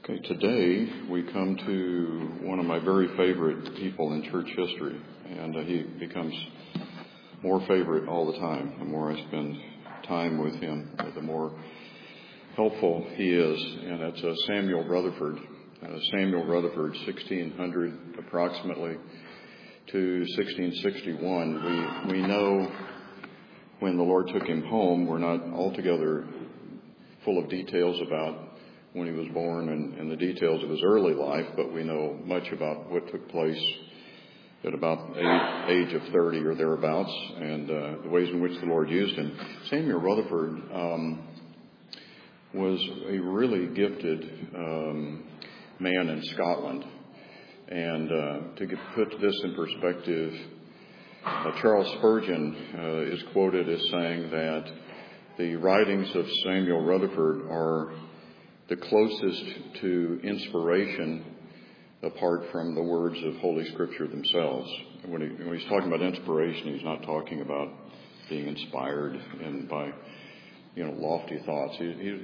Okay, today we come to one of my very favorite people in church history, and he becomes more favorite all the time. The more I spend time with him, the more helpful he is, and that's Samuel Rutherford. Samuel Rutherford, 1600 approximately to 1661. We know when the Lord took him home. We're not altogether full of details about when he was born and the details of his early life, but we know much about what took place at about the age of 30 or thereabouts, and the ways in which the Lord used him. Samuel Rutherford was a really gifted man in Scotland, and to put this in perspective, Charles Spurgeon is quoted as saying that the writings of Samuel Rutherford are the closest to inspiration apart from the words of Holy Scripture themselves. When he's talking about inspiration, he's not talking about being inspired and by, lofty thoughts.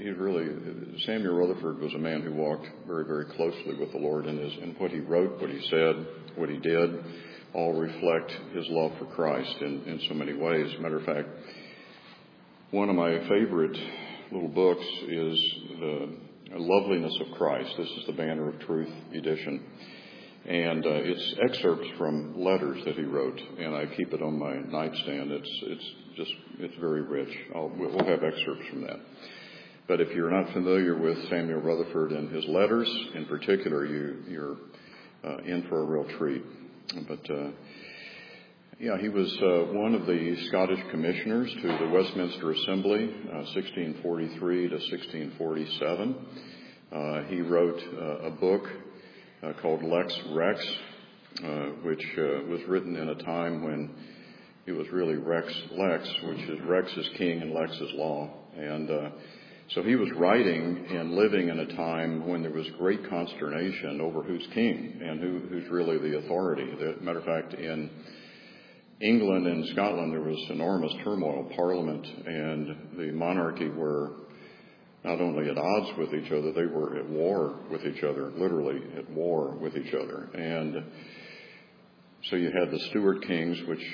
Samuel Rutherford was a man who walked very, very closely with the Lord, and what he wrote, what he said, what he did, all reflect his love for Christ in so many ways. Matter of fact, one of my favorite little books is the Loveliness of Christ. This is the Banner of Truth edition, and it's excerpts from letters that he wrote, and I keep it on my nightstand. It's very rich. We'll have excerpts from that. But if you're not familiar with Samuel Rutherford and his letters in particular, you're in for a real treat. But he was one of the Scottish commissioners to the Westminster Assembly, 1643 to 1647. He wrote a book called Lex Rex, which was written in a time when it was really Rex Lex, which is Rex is king and Lex is law. And so he was writing and living in a time when there was great consternation over who's king and who's really the authority. As a matter of fact, in England and Scotland, there was enormous turmoil. Parliament and the monarchy were not only at odds with each other, they were at war with each other, literally at war with each other. And so you had the Stuart kings, which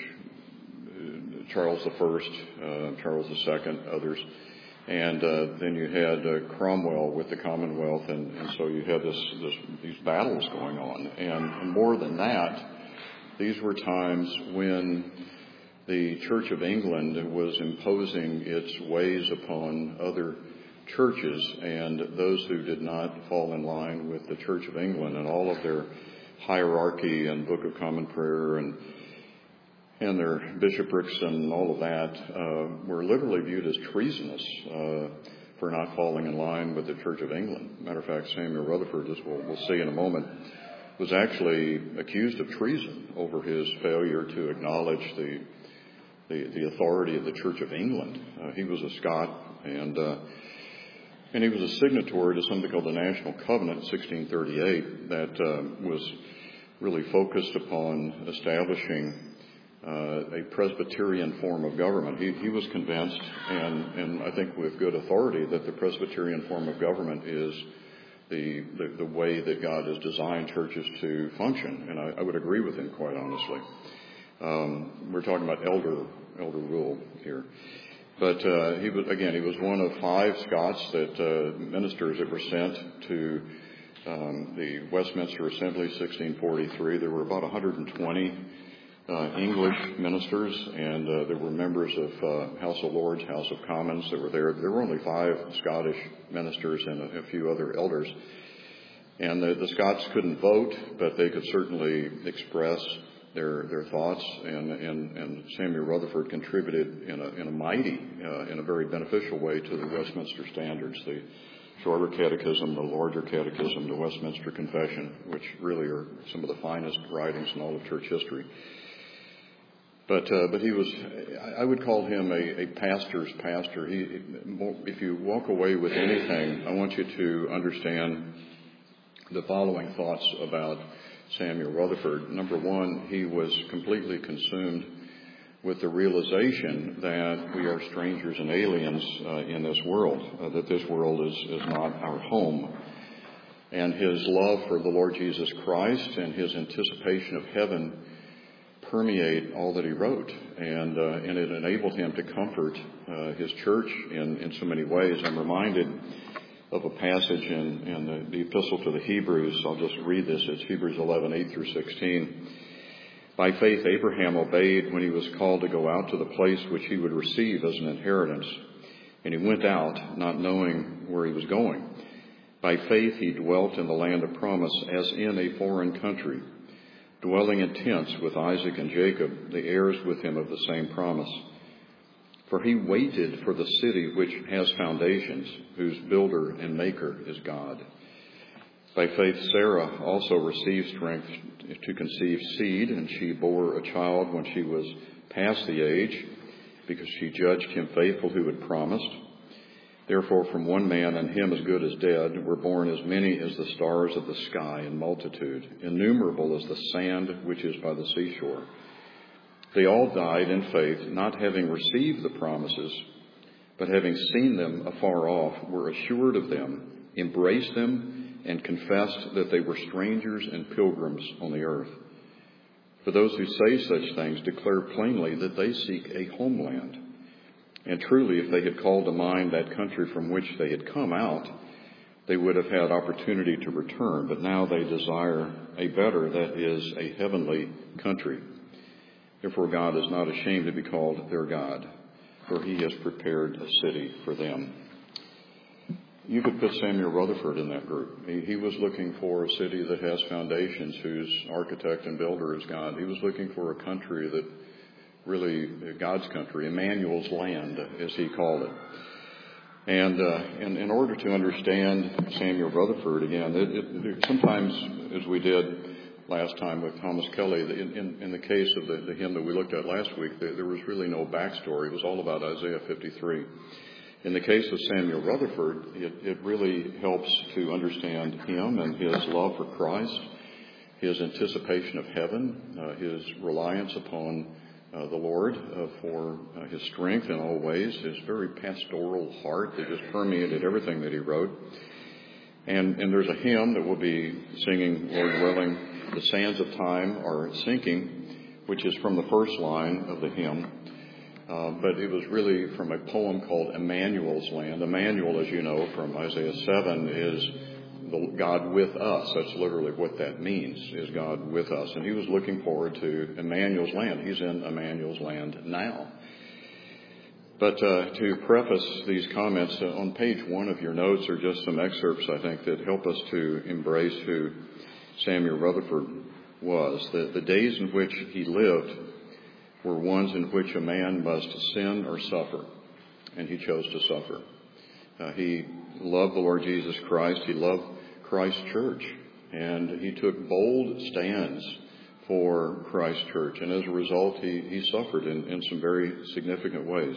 Charles I, Charles II, others. And then you had Cromwell with the Commonwealth, and so you had these battles going on. And more than that, these were times when the Church of England was imposing its ways upon other churches, and those who did not fall in line with the Church of England and all of their hierarchy and Book of Common Prayer and their bishoprics and all of that were literally viewed as treasonous for not falling in line with the Church of England. Matter of fact, Samuel Rutherford, as we'll see in a moment, was actually accused of treason over his failure to acknowledge the authority of the Church of England. He was a Scot, and he was a signatory to something called the National Covenant, 1638, that was really focused upon establishing a Presbyterian form of government. He was convinced, and I think with good authority, that the Presbyterian form of government is the way that God has designed churches to function, and I would agree with him, quite honestly. We're talking about elder rule here, but he was one of 5 Scots ministers that were sent to the Westminster Assembly, 1643. There were about 120 English ministers, and there were members of House of Lords, House of Commons that were there. There were only 5 Scottish ministers and a few other elders. And the Scots couldn't vote, but they could certainly express their thoughts. And Samuel Rutherford contributed in a very beneficial way to the Westminster Standards, the Shorter Catechism, the Larger Catechism, the Westminster Confession, which really are some of the finest writings in all of church history. But he was, I would call him a pastor's pastor. If you walk away with anything, I want you to understand the following thoughts about Samuel Rutherford. Number one, he was completely consumed with the realization that we are strangers and aliens in this world, that this world is not our home. And his love for the Lord Jesus Christ and his anticipation of heaven permeate all that he wrote. And it enabled him to comfort his church in so many ways. I'm reminded of a passage in the epistle to the Hebrews. I'll just read this. It's Hebrews 11, 8 through 16. By faith, Abraham obeyed when he was called to go out to the place which he would receive as an inheritance. And he went out, not knowing where he was going. By faith, he dwelt in the land of promise as in a foreign country, dwelling in tents with Isaac and Jacob, the heirs with him of the same promise. For he waited for the city which has foundations, whose builder and maker is God. By faith, Sarah also received strength to conceive seed, and she bore a child when she was past the age, because she judged him faithful who had promised. Therefore, from one man, and him as good as dead, were born as many as the stars of the sky in multitude, innumerable as the sand which is by the seashore. They all died in faith, not having received the promises, but having seen them afar off, were assured of them, embraced them, and confessed that they were strangers and pilgrims on the earth. For those who say such things declare plainly that they seek a homeland. And truly, if they had called to mind that country from which they had come out, they would have had opportunity to return. But now they desire a better, that is, a heavenly country. Therefore, God is not ashamed to be called their God, for he has prepared a city for them. You could put Samuel Rutherford in that group. He was looking for a city that has foundations, whose architect and builder is God. He was looking for a country that really, God's country, Emmanuel's land, as he called it. And in order to understand Samuel Rutherford, again, sometimes, as we did last time with Thomas Kelly, in the case of the hymn that we looked at last week, there was really no backstory. It was all about Isaiah 53. In the case of Samuel Rutherford, it really helps to understand him and his love for Christ, his anticipation of heaven, his reliance upon the Lord for his strength in all ways, his very pastoral heart that just permeated everything that he wrote. And there's a hymn that we'll be singing, Lord willing, The Sands of Time Are Sinking, which is from the first line of the hymn. But it was really from a poem called Emmanuel's Land. Emmanuel, as you know, from Isaiah 7, is God with us. That's literally what that means, is God with us. And he was looking forward to Emmanuel's land. He's in Emmanuel's land now. But to preface these comments, on page 1 of your notes are just some excerpts, I think, that help us to embrace who Samuel Rutherford was. The days in which he lived were ones in which a man must sin or suffer, and he chose to suffer. He loved the Lord Jesus Christ. He loved Christ's church, and he took bold stands for Christ's church. And as a result, he suffered in some very significant ways.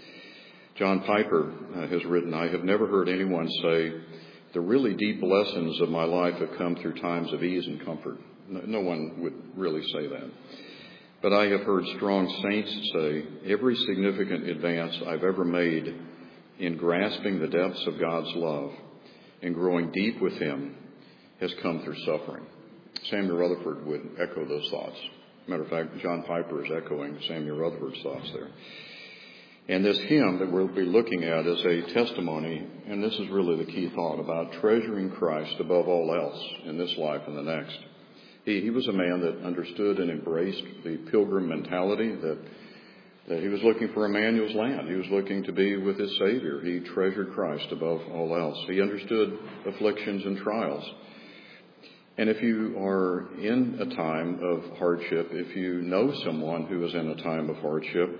John Piper has written, I have never heard anyone say, the really deep lessons of my life have come through times of ease and comfort. No one would really say that. But I have heard strong saints say, every significant advance I've ever made in grasping the depths of God's love and growing deep with him has come through suffering. Samuel Rutherford would echo those thoughts. Matter of fact, John Piper is echoing Samuel Rutherford's thoughts there. And this hymn that we'll be looking at is a testimony, and this is really the key thought, about treasuring Christ above all else in this life and the next. He was a man that understood and embraced the pilgrim mentality, that he was looking for Emmanuel's land. He was looking to be with his Savior. He treasured Christ above all else. He understood afflictions and trials. And if you are in a time of hardship, if you know someone who is in a time of hardship,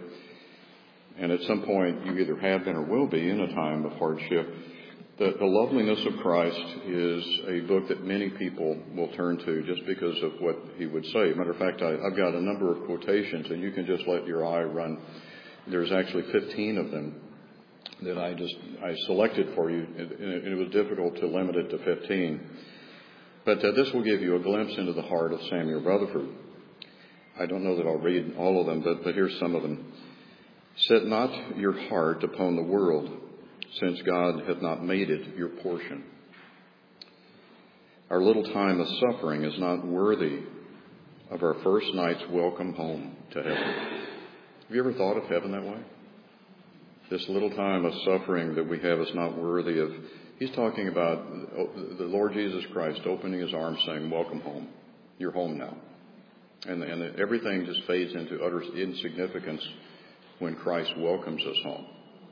and at some point you either have been or will be in a time of hardship, the loveliness of Christ is a book that many people will turn to just because of what he would say. Matter of fact, I've got a number of quotations, and you can just let your eye run. There's actually 15 of them that I selected for you, and it was difficult to limit it to 15. But this will give you a glimpse into the heart of Samuel Rutherford. I don't know that I'll read all of them, but here's some of them. Set not your heart upon the world, since God hath not made it your portion. Our little time of suffering is not worthy of our first night's welcome home to heaven. Have you ever thought of heaven that way? This little time of suffering that we have is not worthy of. He's talking about the Lord Jesus Christ opening his arms saying, welcome home. You're home now. And everything just fades into utter insignificance when Christ welcomes us home.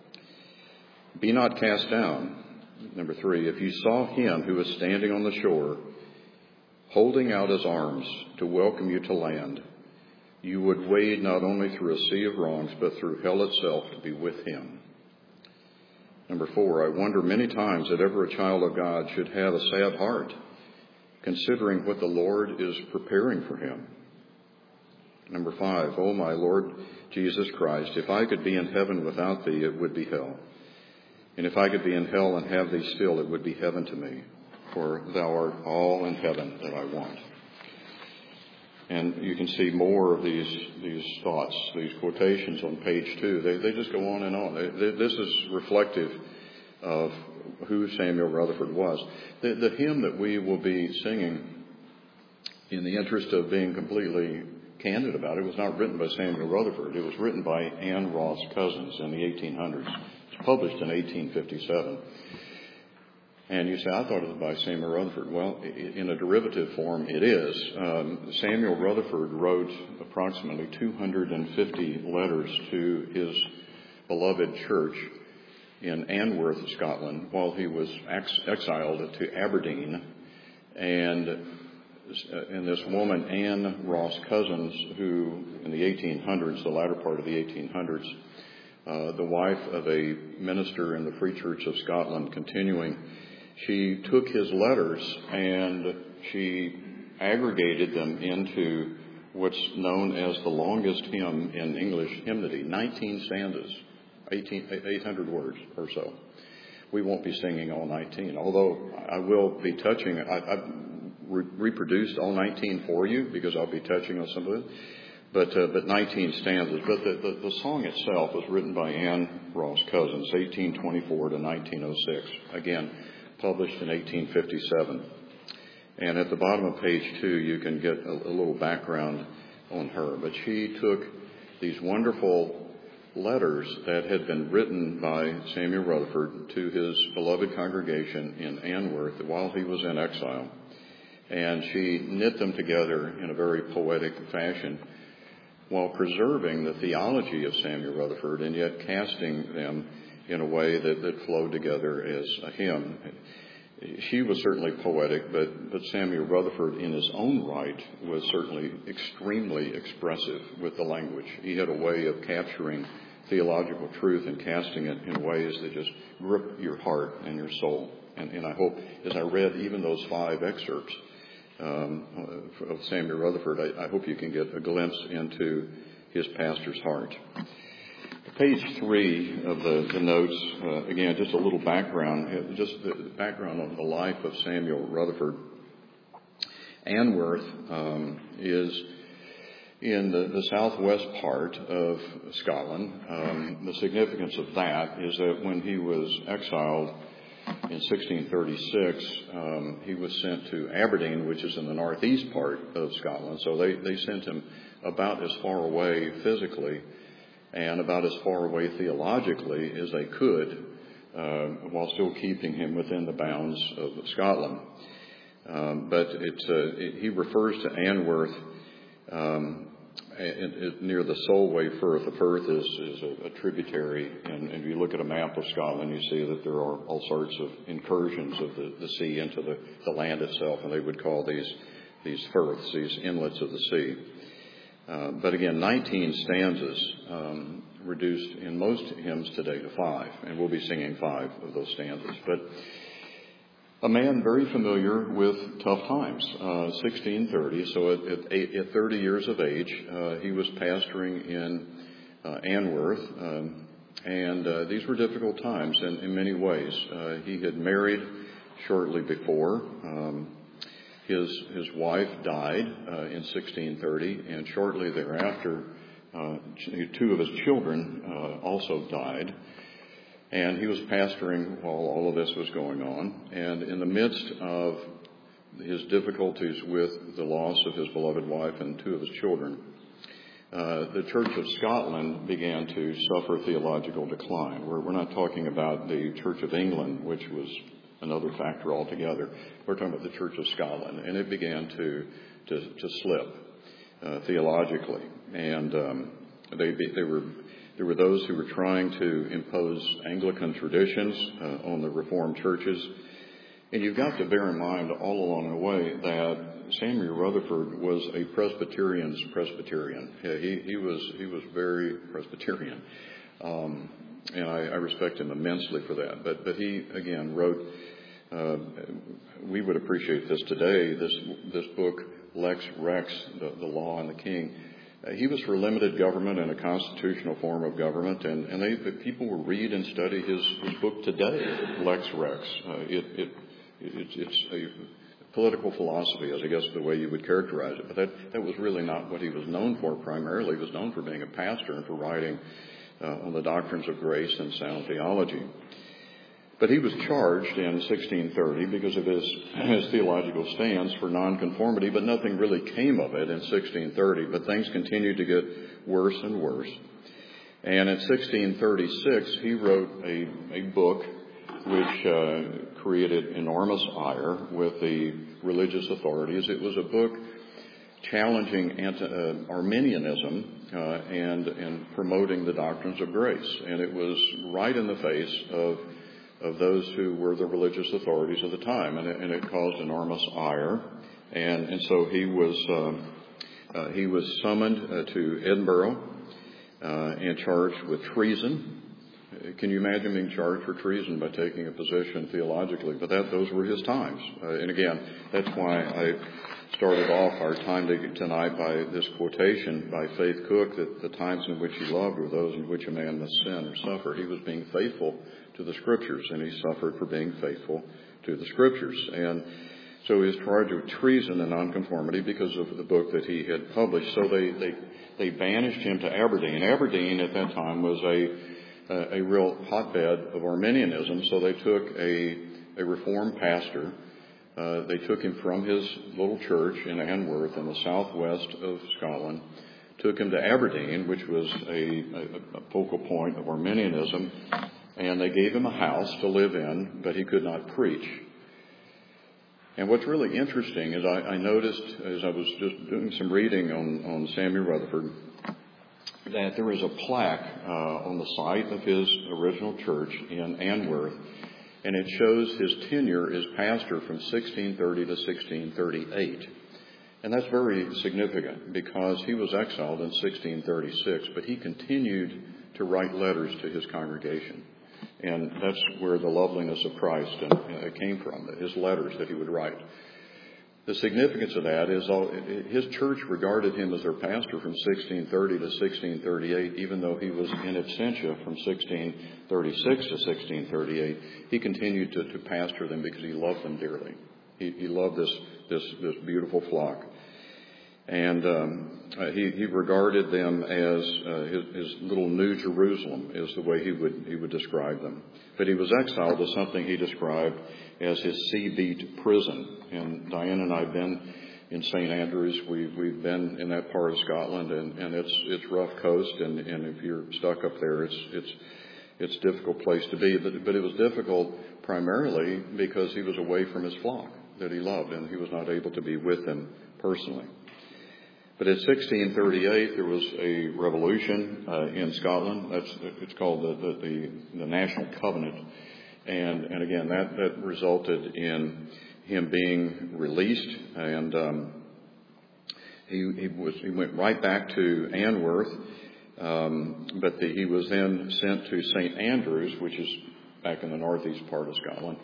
Be not cast down. Number 3, if you saw him who was standing on the shore, holding out his arms to welcome you to land, you would wade not only through a sea of wrongs, but through hell itself to be with him. Number 4, I wonder many times that ever a child of God should have a sad heart, considering what the Lord is preparing for him. Number 5, O my Lord Jesus Christ, if I could be in heaven without thee, it would be hell. And if I could be in hell and have thee still, it would be heaven to me, for thou art all in heaven that I want. And you can see more of these thoughts, these quotations on page 2. They just go on and on. This is reflective of who Samuel Rutherford was. The hymn that we will be singing, in the interest of being completely candid about it, was not written by Samuel Rutherford. It was written by Anne Ross Cousins in the 1800s. It's published in 1857. And you say, I thought it was by Samuel Rutherford. Well, in a derivative form, it is. Samuel Rutherford wrote approximately 250 letters to his beloved church in Anworth, Scotland, while he was exiled to Aberdeen. And this woman, Anne Ross Cousins, who in the 1800s, the latter part of the 1800s, the wife of a minister in the Free Church of Scotland, continuing, she took his letters and she aggregated them into what's known as the longest hymn in English hymnody, 19 stanzas, 800 words or so. We won't be singing all 19, although I will be touching, I've reproduced all 19 for you because I'll be touching on some of it, but 19 stanzas. But the song itself was written by Anne Ross Cousins, 1824 to 1906. Again, published in 1857. And at the bottom of page 2, you can get a little background on her. But she took these wonderful letters that had been written by Samuel Rutherford to his beloved congregation in Anworth while he was in exile. And she knit them together in a very poetic fashion while preserving the theology of Samuel Rutherford and yet casting them in a way that flowed together as a hymn. She was certainly poetic, but Samuel Rutherford in his own right was certainly extremely expressive with the language. He had a way of capturing theological truth and casting it in ways that just grip your heart and your soul. And I hope, as I read even those 5 excerpts of Samuel Rutherford, I hope you can get a glimpse into his pastor's heart. Page 3 of the notes, again, just a little background, just the background on the life of Samuel Rutherford. Anworth is in the southwest part of Scotland. The significance of that is that when he was exiled in 1636, he was sent to Aberdeen, which is in the northeast part of Scotland. So they sent him about as far away physically and about as far away theologically as they could, while still keeping him within the bounds of Scotland. But he refers to Anworth near the Solway Firth. The Firth is a tributary, and if you look at a map of Scotland, you see that there are all sorts of incursions of the sea into the land itself, and they would call these firths, these inlets of the sea. But again, 19 stanzas, reduced in most hymns today to 5, and we'll be singing 5 of those stanzas. But a man very familiar with tough times, 1630, so at 30 years of age, he was pastoring in Anworth, and these were difficult times in many ways. He had married shortly before. His wife died in 1630, and shortly thereafter, 2 of his children also died. And he was pastoring while all of this was going on. And in the midst of his difficulties with the loss of his beloved wife and two of his children, the Church of Scotland began to suffer theological decline. We're not talking about the Church of England, which was another factor altogether. We're talking about the Church of Scotland, and it began to slip theologically. And there were those who were trying to impose Anglican traditions on the Reformed churches. And you've got to bear in mind all along the way that Samuel Rutherford was a Presbyterian's Presbyterian. He was very Presbyterian. And I respect him immensely for that. But he, again, wrote, we would appreciate this today, this book, Lex Rex, the Law and the King. He was for limited government and a constitutional form of government, and people will read and study his book today, Lex Rex. It's a political philosophy, as I guess the way you would characterize it. But that was really not what he was known for primarily. He was known for being a pastor and for writing on the doctrines of grace and sound theology. But he was charged in 1630 because of his theological stance for nonconformity, but nothing really came of it in 1630. But things continued to get worse and worse. And in 1636, he wrote a book which created enormous ire with the religious authorities. It was a book challenging Arminianism and promoting the doctrines of grace. And it was right in the face of those who were the religious authorities of the time, and it caused enormous ire. And so he was summoned to Edinburgh and charged with treason. Can you imagine being charged for treason by taking a position theologically? But those were his times. And again, that's why I started off our time tonight by this quotation by Faith Cook, that the times in which he loved were those in which a man must sin or suffer. He was being faithful to the Scriptures, and he suffered for being faithful to the Scriptures. And so he was charged with treason and nonconformity because of the book that he had published. So they banished him to Aberdeen. Aberdeen at that time was a real hotbed of Arminianism. So they took a Reformed pastor. They took him from his little church in Anworth in the southwest of Scotland, took him to Aberdeen, which was a focal point of Arminianism, and they gave him a house to live in, but he could not preach. And what's really interesting is I noticed, as I was just doing some reading on Samuel Rutherford, that there is a plaque on the site of his original church in Anworth, and it shows his tenure as pastor from 1630 to 1638. And that's very significant because he was exiled in 1636, but he continued to write letters to his congregation. And that's where the loveliness of Christ came from, his letters that he would write. The significance of that is his church regarded him as their pastor from 1630 to 1638, even though he was in absentia from 1636 to 1638. He continued to pastor them because he loved them dearly. He loved this beautiful flock. And he regarded them as his little New Jerusalem, is the way he would describe them. But he was exiled to something he described as his sea-beat prison. And Diane and I have been in St. Andrews. We've been in that part of Scotland, and it's rough coast. And if you're stuck up there, it's a difficult place to be. But it was difficult primarily because he was away from his flock that he loved, and he was not able to be with them personally. But in 1638, there was a revolution in Scotland. It's called the National Covenant, and again that resulted in him being released, and he went right back to Anworth, but he was then sent to St. Andrews, which is back in the northeast part of Scotland,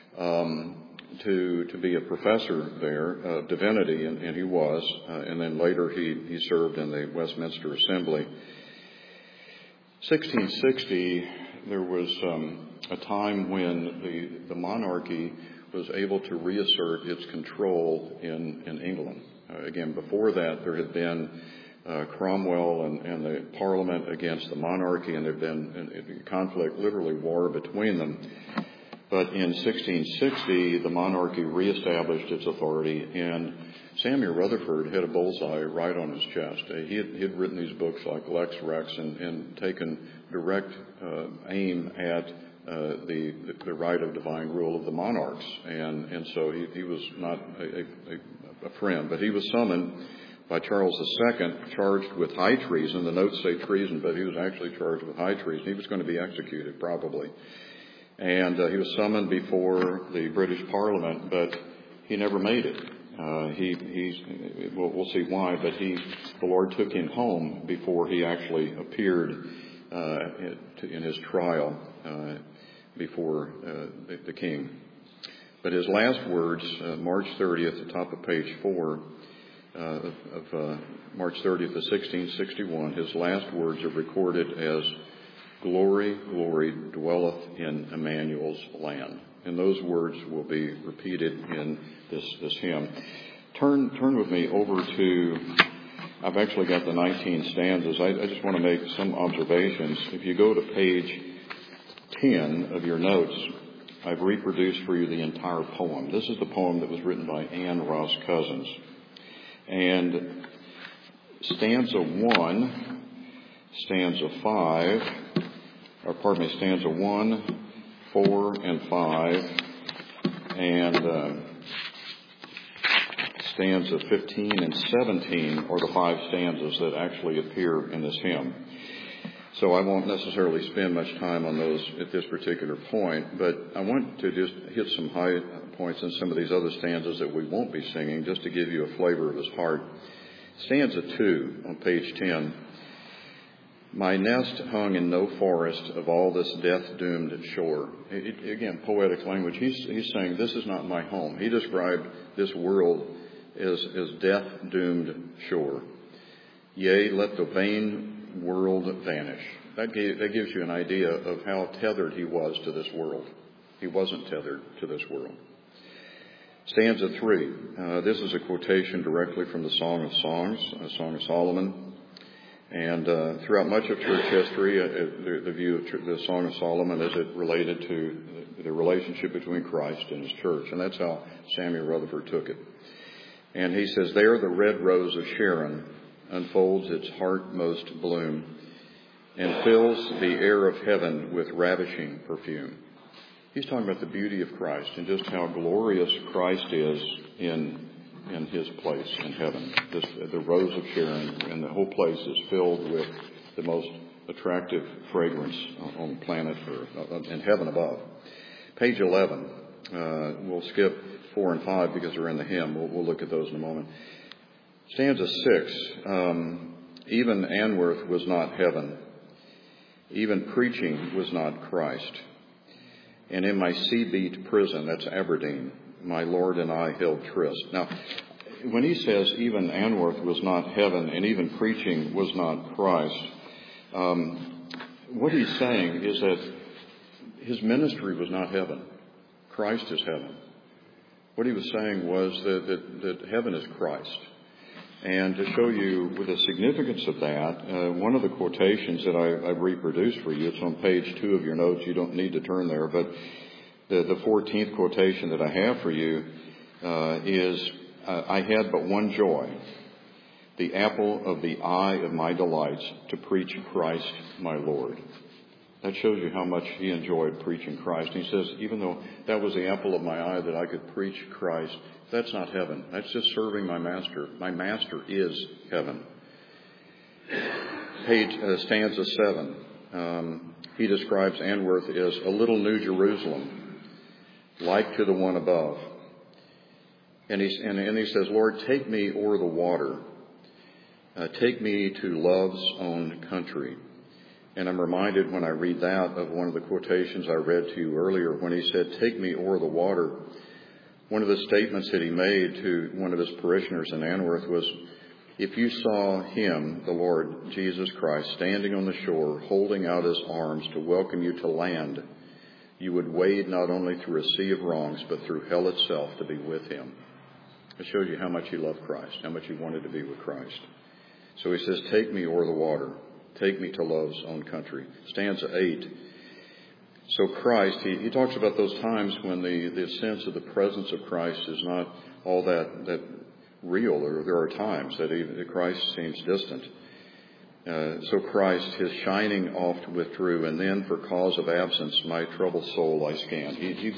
to be a professor there of divinity, and he was, and then later he served in the Westminster Assembly. 1660, there was a time when the monarchy was able to reassert its control in England. Again, before that, there had been Cromwell and the Parliament against the monarchy, and there had been a conflict, literally war between them. But in 1660, the monarchy reestablished its authority, and Samuel Rutherford had a bullseye right on his chest. He had written these books like Lex Rex and taken direct aim at the right of divine rule of the monarchs. And so he was not a friend, but he was summoned by Charles II, charged with high treason. The notes say treason, but he was actually charged with high treason. He was going to be executed, probably. And he was summoned before the British Parliament, but he never made it. We'll see why, but the Lord took him home before he actually appeared in his trial before the king. But his last words, March 30th, the top of page 4 of March 30th of 1661, his last words are recorded as, "Glory, glory dwelleth in Emmanuel's land." And those words will be repeated in this hymn. Turn with me over to, I've actually got the 19 stanzas. I just want to make some observations. If you go to page 10 of your notes, I've reproduced for you the entire poem. This is the poem that was written by Anne Ross Cousins. And stanza 1, stanza 1, 4, and 5, and stanza 15 and 17 are the 5 stanzas that actually appear in this hymn. So I won't necessarily spend much time on those at this particular point, but I want to just hit some high points in some of these other stanzas that we won't be singing, just to give you a flavor of his heart. Stanza 2 on page 10. My nest hung in no forest of all this death-doomed shore. Again, poetic language. He's saying, this is not my home. He described this world as death-doomed shore. Yea, let the vain world vanish. That gives you an idea of how tethered he was to this world. He wasn't tethered to this world. Stanza 3. This is a quotation directly from the Song of Songs, a Song of Solomon. And throughout much of church history, the view of the Song of Solomon is it related to the relationship between Christ and his church. And that's how Samuel Rutherford took it. And he says, there the red rose of Sharon unfolds its heartmost bloom and fills the air of heaven with ravishing perfume. He's talking about the beauty of Christ and just how glorious Christ is in his place in heaven. The rose of Sharon, and the whole place is filled with the most attractive fragrance on the planet or in heaven above. Page 11. We'll skip 4 and 5 because they're in the hymn. We'll look at those in a moment. Stanza 6. Even Anworth was not heaven. Even preaching was not Christ. And in my sea-beat prison, that's Aberdeen, my Lord and I held tryst. Now, when he says even Anworth was not heaven and even preaching was not Christ, what he's saying is that his ministry was not heaven. Christ is heaven. What he was saying was that heaven is Christ. And to show you the significance of that, one of the quotations that I've reproduced for you, it's on page 2 of your notes. You don't need to turn there, but the 14th quotation that I have for you is, I had but one joy, the apple of the eye of my delights, to preach Christ my Lord. That shows you how much he enjoyed preaching Christ. And he says, even though that was the apple of my eye that I could preach Christ, that's not heaven. That's just serving my master. My master is heaven. Stanza 7. He describes Anworth as a little New Jerusalem, like to the one above. And he says, Lord, take me o'er the water. Take me to love's own country. And I'm reminded when I read that of one of the quotations I read to you earlier when he said, take me o'er the water. One of the statements that he made to one of his parishioners in Anworth was, if you saw him, the Lord Jesus Christ, standing on the shore, holding out his arms to welcome you to land, you would wade not only through a sea of wrongs, but through hell itself to be with him. It shows you how much he loved Christ, how much he wanted to be with Christ. So he says, take me o'er the water. Take me to love's own country. Stanza 8. So Christ, he talks about those times when the sense of the presence of Christ is not all that real, or there are times that Christ seems distant. So Christ, his shining oft withdrew, and then for cause of absence, my troubled soul I scanned.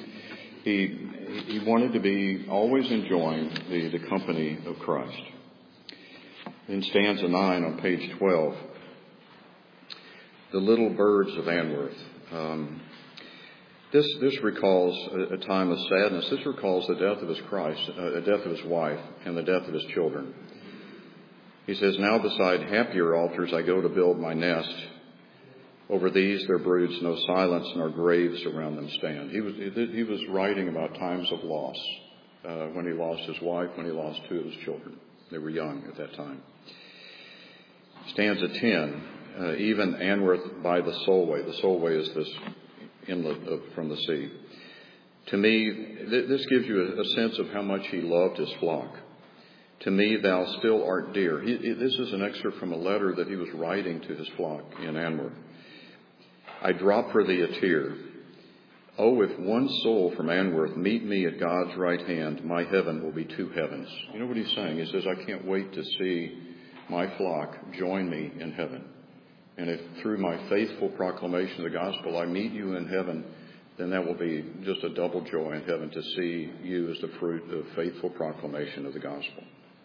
He wanted to be always enjoying the company of Christ. In stanza 9 on page 12, the little birds of Anworth. This recalls a time of sadness. This recalls the death of the death of his wife, and the death of his children. He says, now beside happier altars I go to build my nest. Over these there broods no silence, nor graves around them stand. He was writing about times of loss, when he lost his wife, when he lost two of his children. They were young at that time. Stanza 10, even Anworth by the Solway. The Solway is this inlet from the sea. To me, this gives you a sense of how much he loved his flock. To me, thou still art dear. This is an excerpt from a letter that he was writing to his flock in Anworth. I drop for thee a tear. Oh, if one soul from Anworth meet me at God's right hand, my heaven will be two heavens. You know what he's saying? He says, I can't wait to see my flock join me in heaven. And if through my faithful proclamation of the gospel I meet you in heaven, then that will be just a double joy in heaven to see you as the fruit of faithful proclamation of the gospel.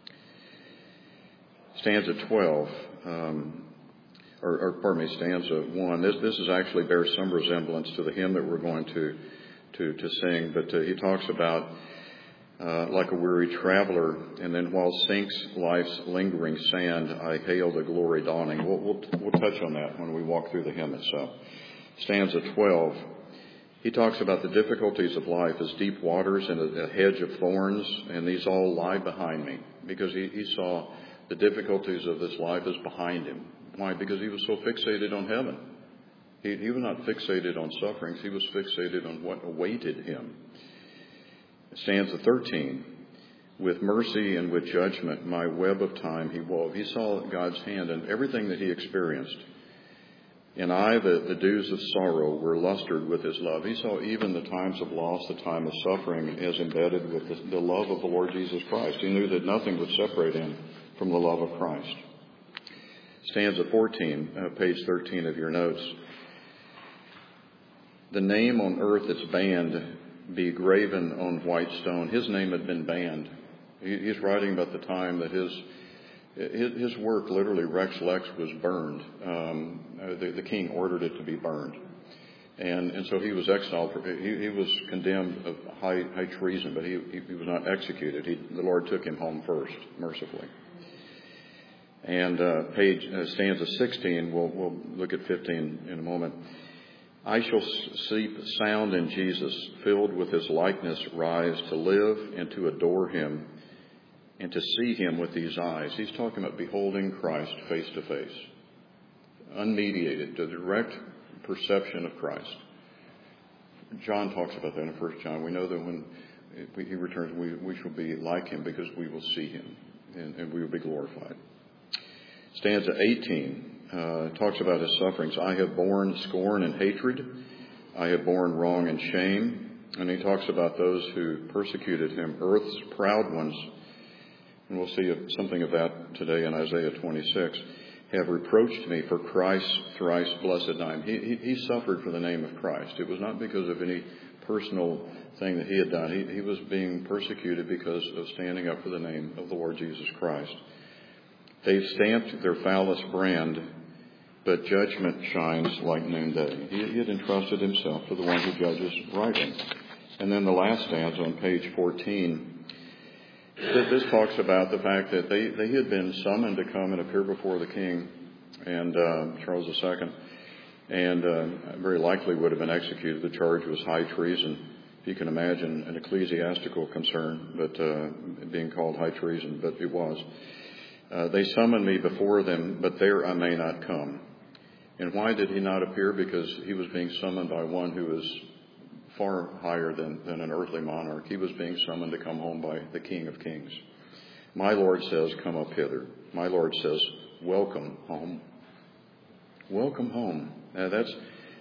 Stanza 12, stanza 1. This is actually bears some resemblance to the hymn that we're going to sing, but he talks about like a weary traveler, and then while sinks life's lingering sand, I hail the glory dawning. We'll touch on that when we walk through the hymn itself. Stanza 12. He talks about the difficulties of life as deep waters and a hedge of thorns, and these all lie behind me, because he saw the difficulties of this life as behind him. Why? Because he was so fixated on heaven. He was not fixated on sufferings. He was fixated on what awaited him. Stanza 13. With mercy and with judgment, my web of time he wove. He saw God's hand in everything that he experienced. And I, the dews of sorrow, were lustered with his love. He saw even the times of loss, the time of suffering, as embedded with the love of the Lord Jesus Christ. He knew that nothing would separate him from the love of Christ. Stanza 14, page 13 of your notes. The name on earth that's banned be graven on white stone. His name had been banned. He's writing about the time that his work, literally Rex Lex, was burned. The king ordered it to be burned. And so he was exiled. He was condemned of high treason, but he was not executed. The Lord took him home first, mercifully. And stanza 16, we'll look at 15 in a moment. I shall sleep sound in Jesus, filled with his likeness, rise to live and to adore him and to see him with these eyes. He's talking about beholding Christ face to face, unmediated, the direct perception of Christ. John talks about that in 1 John. We know that when he returns, we shall be like him because we will see him and we will be glorified. Stanza 18 talks about his sufferings. I have borne scorn and hatred. I have borne wrong and shame. And he talks about those who persecuted him, earth's proud ones. And we'll see something of that today in Isaiah 26. Have reproached me for Christ's thrice blessed name. He suffered for the name of Christ. It was not because of any personal thing that he had done. He was being persecuted because of standing up for the name of the Lord Jesus Christ. They've stamped their foulest brand, but judgment shines like noonday. He had entrusted himself to the one who judges rightly. And then the last stanza on page 14, this talks about the fact that they had been summoned to come and appear before the king and Charles II, and very likely would have been executed. The charge was high treason. If you can imagine an ecclesiastical concern, but being called high treason, but it was. They summoned me before them, but there I may not come. And why did he not appear? Because he was being summoned by one who was far higher than an earthly monarch. He was being summoned to come home by the King of Kings. My Lord says, come up hither. My Lord says, welcome home. Welcome home.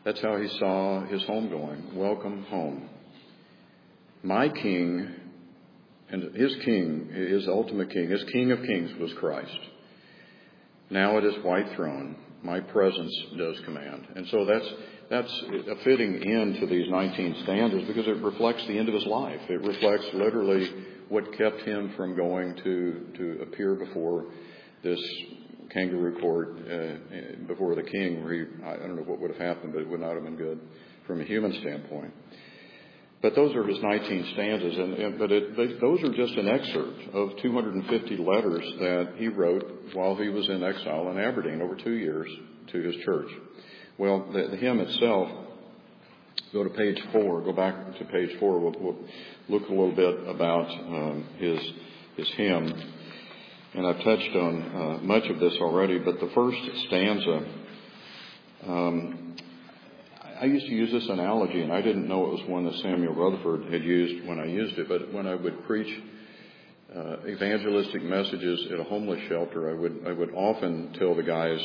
That's how he saw his home going. Welcome home. My king, and his ultimate king, his King of Kings was Christ. Now at his white throne, my presence does command. And so that's a fitting end to these 19 stanzas because it reflects the end of his life. It reflects literally what kept him from going to appear before this kangaroo court, before the king, where I don't know what would have happened, but it would not have been good from a human standpoint. But those are his 19 stanzas, those are just an excerpt of 250 letters that he wrote while he was in exile in Aberdeen over 2 years to his church. Well, the hymn itself, go to page 4, go back to page 4, we'll look a little bit about his hymn. And I've touched on much of this already, but the first stanza, I used to use this analogy, and I didn't know it was one that Samuel Rutherford had used when I used it, but when I would preach evangelistic messages at a homeless shelter, I would often tell the guys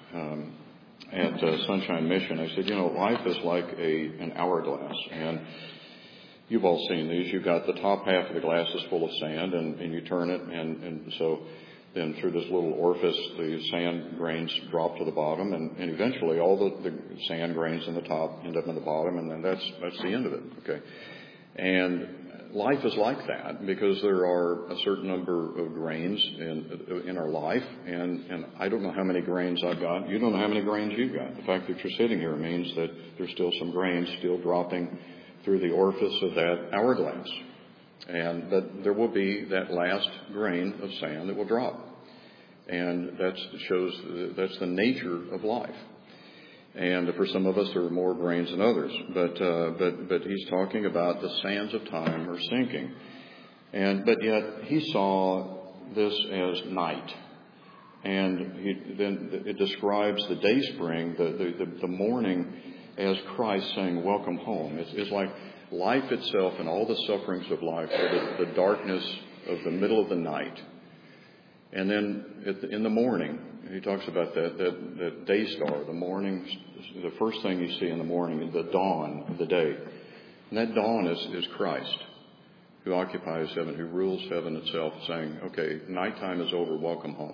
at Sunshine Mission, I said, life is like an hourglass, and you've all seen these. You've got the top half of the glass is full of sand, and you turn it, and so then through this little orifice, the sand grains drop to the bottom, and eventually all the sand grains in the top end up in the bottom, and then that's the end of it. Okay, and life is like that because there are a certain number of grains in our life, and I don't know how many grains I've got. You don't know how many grains you've got. The fact that you're sitting here means that there's still some grains still dropping through the orifice of that hourglass. But there will be that last grain of sand that will drop. And that's the nature of life. And for some of us, there are more grains than others. But he's talking about the sands of time are sinking. But yet he saw this as night. And then it describes the day spring, the morning, as Christ saying, welcome home. It's like life itself and all the sufferings of life are the darkness of the middle of the night. And then in the morning, he talks about that day star, the morning, the first thing you see in the morning is the dawn of the day. And that dawn is Christ, who occupies heaven, who rules heaven itself, saying, okay, nighttime is over, welcome home.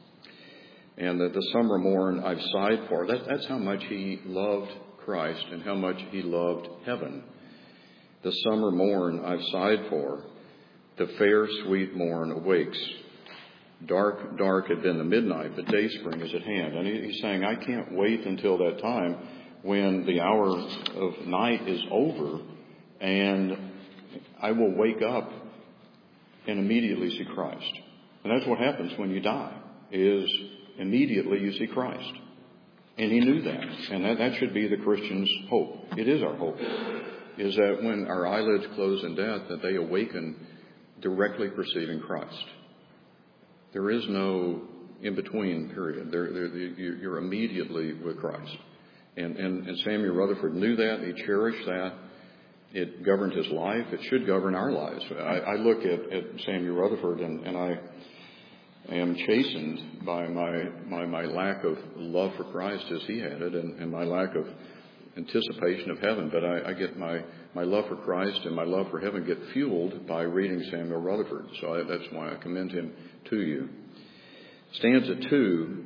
And the summer morn I've sighed for. That's how much he loved Christ and how much he loved heaven. The summer morn I've sighed for, the fair sweet morn awakes. Dark, dark had been the midnight, but day spring is at hand. And he's saying, I can't wait until that time when the hour of night is over and I will wake up and immediately see Christ. And that's what happens when you die, is immediately you see Christ. And he knew that. And that should be the Christian's hope. It is our hope, is that when our eyelids close in death, that they awaken directly perceiving Christ. There is no in-between period. You're immediately with Christ. And Samuel Rutherford knew that. He cherished that. It governed his life. It should govern our lives. I look at Samuel Rutherford and I am chastened by my lack of love for Christ as he had it and my lack of anticipation of heaven. But I get my love for Christ and my love for heaven get fueled by reading Samuel Rutherford. So that's why I commend him to you. Stanza 2,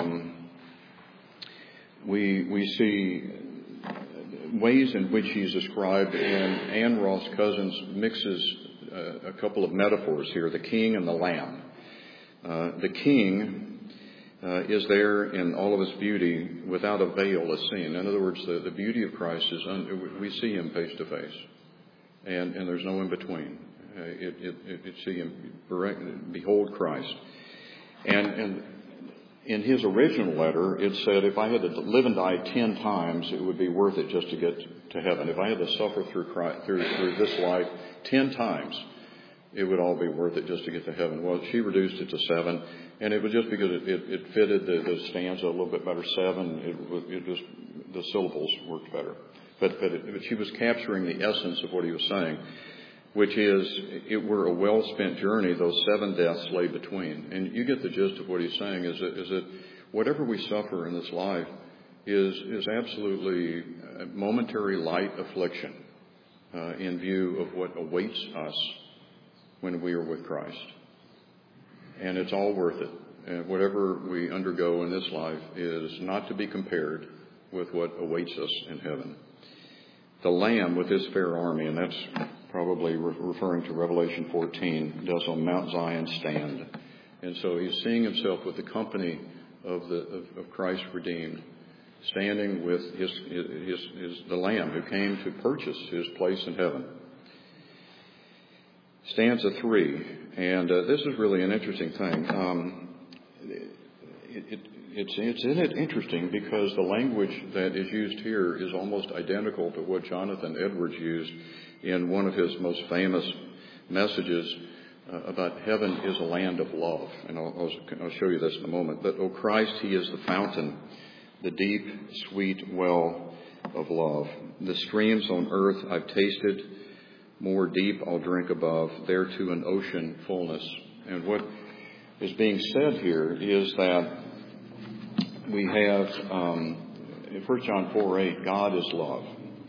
we see ways in which he's described, and Ann Ross Cousins mixes a couple of metaphors here, the king and the lamb. The king is there in all of his beauty without a veil is seen. In other words, the beauty of Christ is, we see him face to face, and there's no in between. It see him, behold Christ. And in his original letter, it said, if I had to live and die 10 times, it would be worth it just to get to heaven. If I had to suffer through this life 10 times, it would all be worth it just to get to heaven. Well, she reduced it to 7, and it was just because it fitted the stanza a little bit better. 7, it just, the syllables worked better. But she was capturing the essence of what he was saying, which is, it were a well-spent journey, those 7 deaths lay between. And you get the gist of what he's saying, is that whatever we suffer in this life is absolutely a momentary light affliction in view of what awaits us when we are with Christ. And it's all worth it. And whatever we undergo in this life is not to be compared with what awaits us in heaven. The Lamb with his fair army, and that's probably referring to Revelation 14, does on Mount Zion stand. And so he's seeing himself with the company of Christ redeemed, standing with the Lamb who came to purchase his place in heaven. Stanza 3, and this is really an interesting thing. It's interesting because the language that is used here is almost identical to what Jonathan Edwards used in one of his most famous messages about heaven is a land of love. And I'll show you this in a moment. But, O Christ, he is the fountain, the deep, sweet well of love. The streams on earth I've tasted, more deep I'll drink above, there to an ocean fullness. And what is being said here is that we have, in 1 John 4:8, God is love.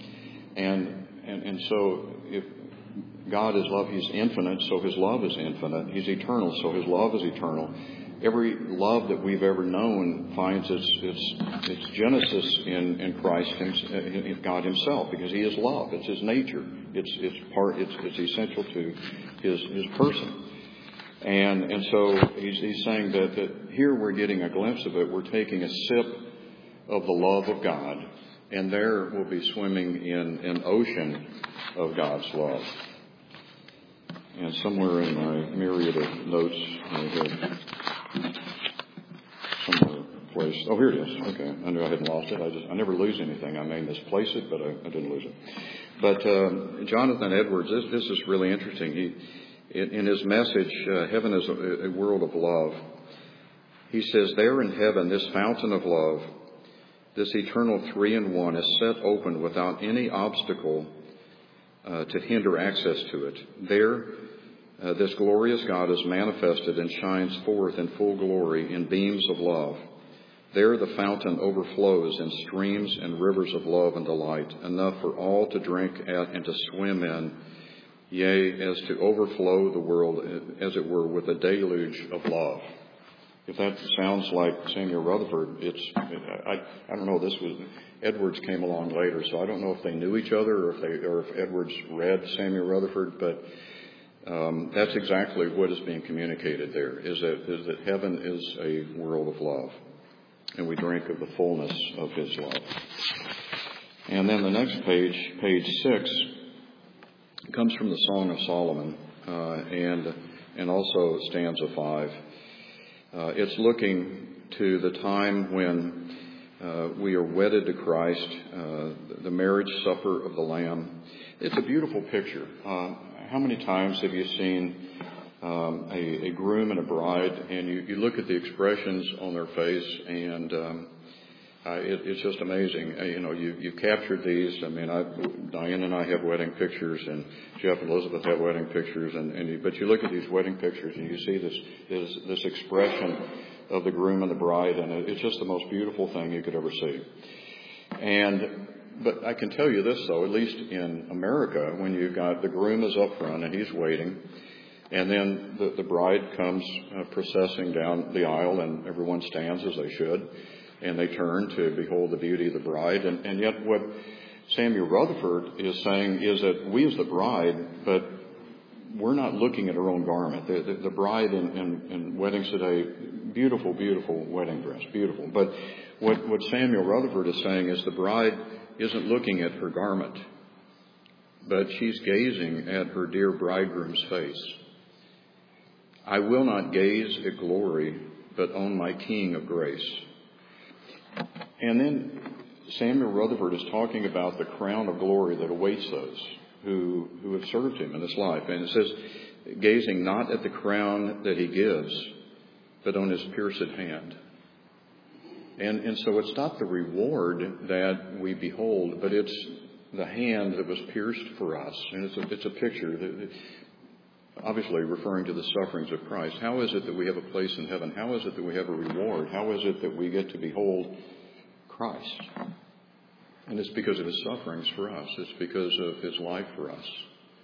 And so if God is love, he's infinite, so his love is infinite. He's eternal, so his love is eternal. Every love that we've ever known finds its genesis in Christ, in God himself, because he is love. It's his nature. It's essential to his person. And so he's saying that here we're getting a glimpse of it. We're taking a sip of the love of God, and there we'll be swimming in an ocean of God's love. And somewhere in my myriad of notes, I have somewhere placed. Oh, here it is. Okay, I knew I hadn't lost it. I never lose anything. I may misplace it, but I didn't lose it. But Jonathan Edwards, this is really interesting. In his message, Heaven is a World of Love, he says, there in heaven, this fountain of love, this eternal 3-in-1 is set open without any obstacle to hinder access to it. There, this glorious God is manifested and shines forth in full glory in beams of love. There the fountain overflows in streams and rivers of love and delight, enough for all to drink at and to swim in, yea, as to overflow the world, as it were, with a deluge of love. If that sounds like Samuel Rutherford, I don't know. Edwards came along later, so I don't know if they knew each other or if Edwards read Samuel Rutherford, but that's exactly what is being communicated there, is that heaven is a world of love, and we drink of the fullness of his love. And then the next page, page 6, comes from the Song of Solomon, and also stanza 5. It's looking to the time when we are wedded to Christ, the marriage supper of the Lamb. It's a beautiful picture. How many times have you seen a groom and a bride, and you look at the expressions on their face, and it's just amazing. You've captured these. I mean, Diane and I have wedding pictures, and Jeff and Elizabeth have wedding pictures, but you look at these wedding pictures, and you see this expression of the groom and the bride, and it's just the most beautiful thing you could ever see. But I can tell you this, though, at least in America, when you've got the groom is up front and he's waiting, and then the bride comes processing down the aisle, and everyone stands as they should, and they turn to behold the beauty of the bride. And yet what Samuel Rutherford is saying is that we as the bride, but we're not looking at our own garment. The bride in weddings today, beautiful, beautiful wedding dress, beautiful. But what Samuel Rutherford is saying is the bride isn't looking at her garment, but she's gazing at her dear bridegroom's face. I will not gaze at glory, but on my King of grace. And then Samuel Rutherford is talking about the crown of glory that awaits those who have served him in this life. And it says, gazing not at the crown that he gives, but on his pierced hand. And so it's not the reward that we behold, but it's the hand that was pierced for us. And it's a picture, obviously referring to the sufferings of Christ. How is it that we have a place in heaven? How is it that we have a reward? How is it that we get to behold Christ? And it's because of his sufferings for us. It's because of his life for us.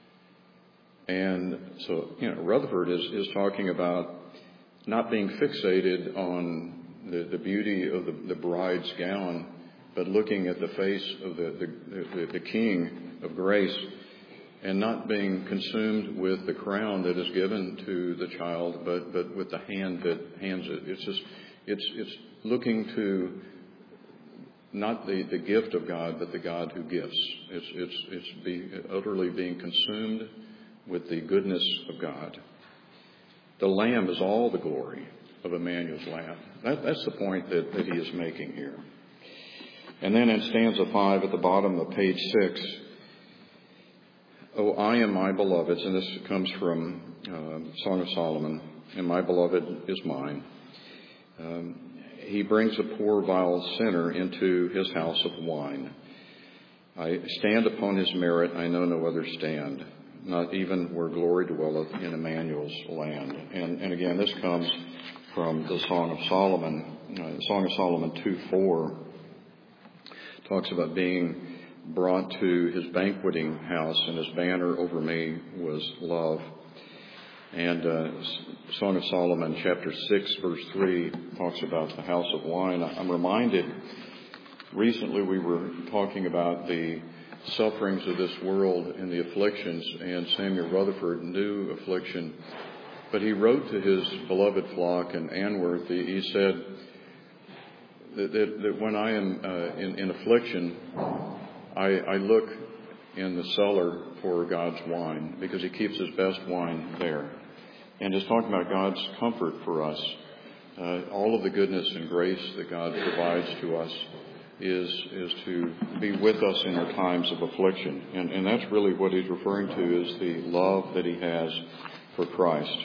And so, Rutherford is talking about not being fixated on the beauty of the bride's gown, but looking at the face of the King of grace, and not being consumed with the crown that is given to the child, but with the hand that hands it. It's looking to not the gift of God, but the God who gives. It's utterly being consumed with the goodness of God. The Lamb is all the glory of Emmanuel's Lamb. That's the point that he is making here. And then in stanza 5 at the bottom of page 6, "Oh, I am my beloved's," and this comes from Song of Solomon, "and my beloved is mine. He brings a poor vile sinner into his house of wine. I stand upon his merit, I know no other stand, not even where glory dwelleth in Emmanuel's land." And again, this comes from the Song of Solomon. Song of Solomon 2:4 talks about being brought to his banqueting house, and his banner over me was love. And Song of Solomon chapter 6 verse 3 talks about the house of wine. I'm reminded, recently we were talking about the sufferings of this world and the afflictions, and Samuel Rutherford knew affliction, but he wrote to his beloved flock in Anworth. He said that when I am in affliction, I look in the cellar for God's wine, because he keeps his best wine there. And just talking about God's comfort for us, all of the goodness and grace that God provides to us is to be with us in our times of affliction. And that's really what he's referring to, is the love that he has for Christ.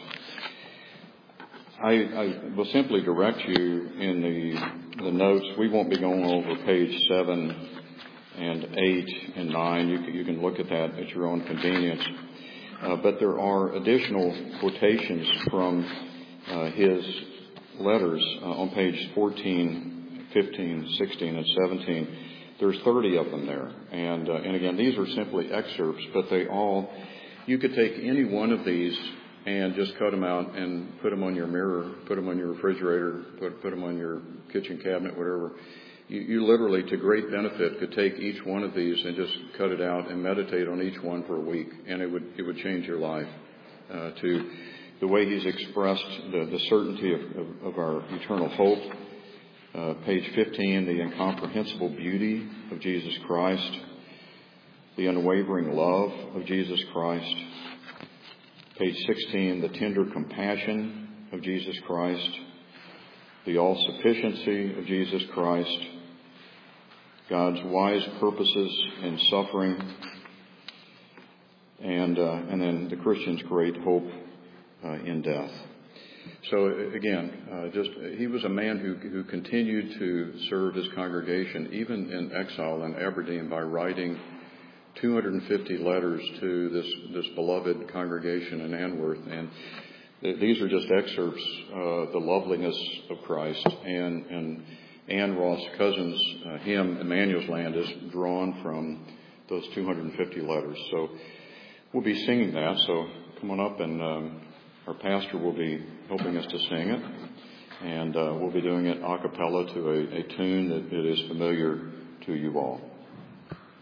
I will simply direct you in the notes. We won't be going over page 7 and 8 and 9. You can look at that at your own convenience. But there are additional quotations from his letters on page 14, 15, 16, and 17. There's 30 of them there. And again, these are simply excerpts, but you could take any one of these and just cut them out and put them on your mirror, put them on your refrigerator, put them on your kitchen cabinet, whatever. You literally, to great benefit, could take each one of these and just cut it out and meditate on each one for a week, and it would change your life. To the way he's expressed the certainty of our eternal hope. Page 15, the incomprehensible beauty of Jesus Christ, the unwavering love of Jesus Christ. Page 16, the tender compassion of Jesus Christ, the all-sufficiency of Jesus Christ, God's wise purposes in suffering, and then the Christian's great hope in death. So again, he was a man who continued to serve his congregation even in exile in Aberdeen by writing 250 letters to this beloved congregation in Anworth. And these are just excerpts of the loveliness of Christ. And Ann Ross Cousins' hymn, Emmanuel's Land, is drawn from those 250 letters. So we'll be singing that. So come on up, and our pastor will be helping us to sing it. And we'll be doing it a cappella to a tune that is familiar to you all.